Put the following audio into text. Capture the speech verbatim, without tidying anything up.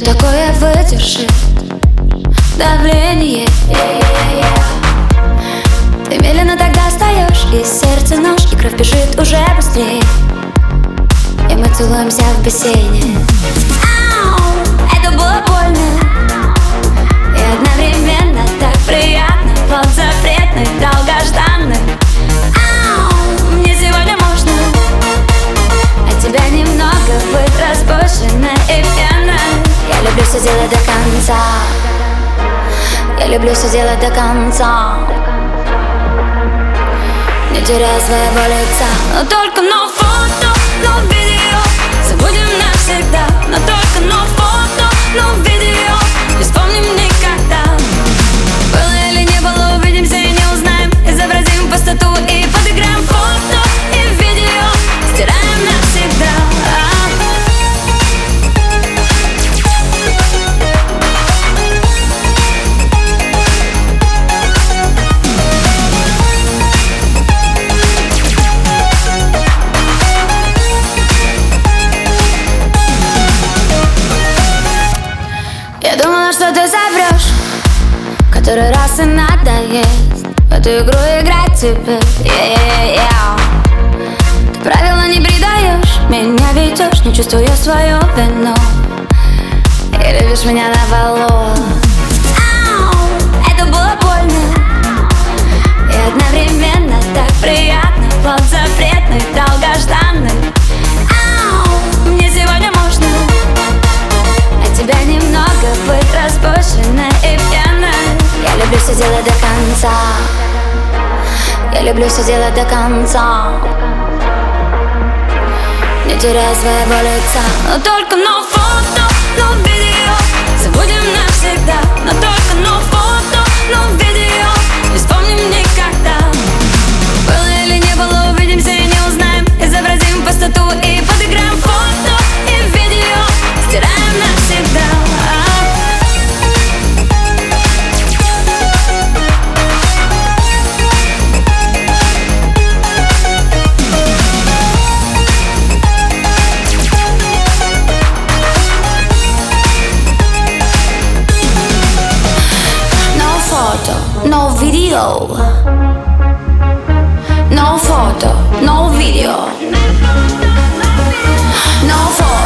такое выдержит давление? Ты медленно тогда встаешь, и сердце нож, и кровь бежит уже быстрее, и мы целуемся в бассейне. Ау, это было больно и одновременно так приятно. Вот запретный, долгожданный. Ау, мне сегодня можно от тебя немного быть распущенной и пьяной. Я люблю все делать до конца. Я люблю все делать до конца, не теряя своего лица. Но только но фото, но видео забудем навсегда. Но только но фото, но видео не вспомним никогда. Было или не было, увидимся и не узнаем. Изобразим пустоту и подыграем. Фото и видео стираем навсегда. Я думала, что ты соврешь, который раз и надоест в эту игру играть теперь. Yeah-yeah-yeah. Ты правила не предаешь, меня ведешь, не чувствуя свою вину, и любишь меня на валу. Ау, это было больно и одновременно так приятно. Вот запретный, долгожданный. Ау, мне сегодня можно от тебя немного быть распущенной и пьяной. Я люблю все делать до конца. Я люблю все делать до конца, не теряя своего лица. Но только но фото, но видео забудем навсегда. Но только но фото, но видео не вспомним никогда. Было или не было, увидимся и не узнаем. Изобразим пустоту и подыграем. Фото и видео стираем навсегда. No video, no photo, no video, no photo.